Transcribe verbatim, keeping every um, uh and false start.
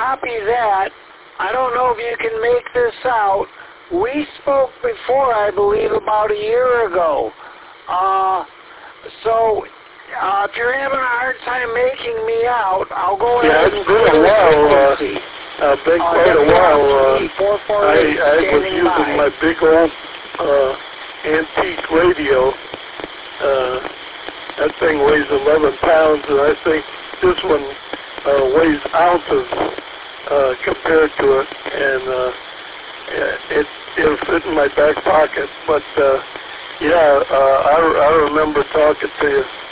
copy that. I don't know if you can make this out. We spoke before, I believe, about a year ago. Uh, so uh, if you're having a hard time making me out, I'll go yeah, ahead and it's been a while. frequency. Uh, been Uh, quite a while. Uh, four four I, eight I was standing using by. my big old uh, antique radio. Uh, that thing weighs eleven pounds, and I think this one uh, weighs ounces uh, compared to it, and uh, it, it'll fit in my back pocket. But uh, yeah, uh, I, I remember talking to you